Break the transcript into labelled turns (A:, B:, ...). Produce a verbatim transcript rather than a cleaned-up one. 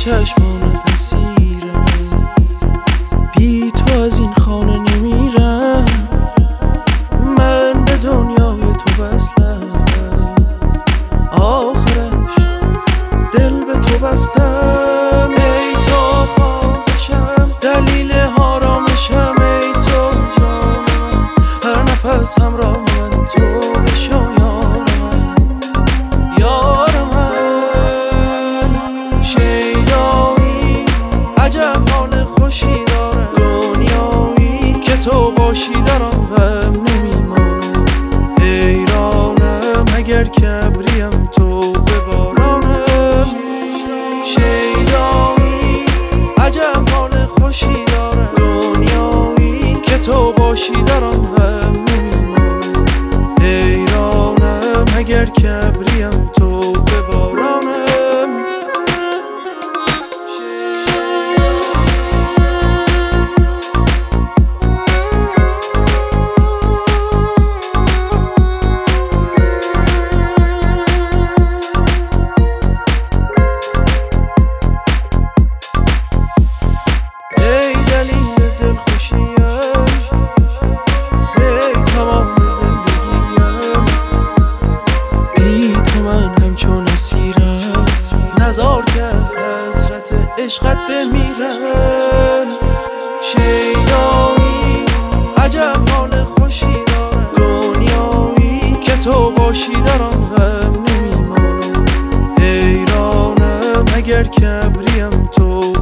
A: چشمانت اسیرم، بی تو از این خانه نمیرم. من به دنیای تو وصلم، آخرش دل به تو بستم. ای تو خواهشم، دلیل آرامشم، ای تو جانم، هر نفس همراه من تو بشو یار من، یار من. شیدایی عجب حال خوشی داره، دنیایی که تو باشی در آن غم نمیمانم. حیرانم اگر کبریم تو به بارانم. شیدایی عجب حال خوشی داره، دنیایی که تو باشی در آن غم نمیمانم. حیرانم اگر کبریم تو به بارانم. نزار که از حسرت عشقت بمیرن. شیدایی عجب حال خوشی داره، دنیایی که تو باشی در آن غم نمیمانم. حیرانم اگر کبریم تو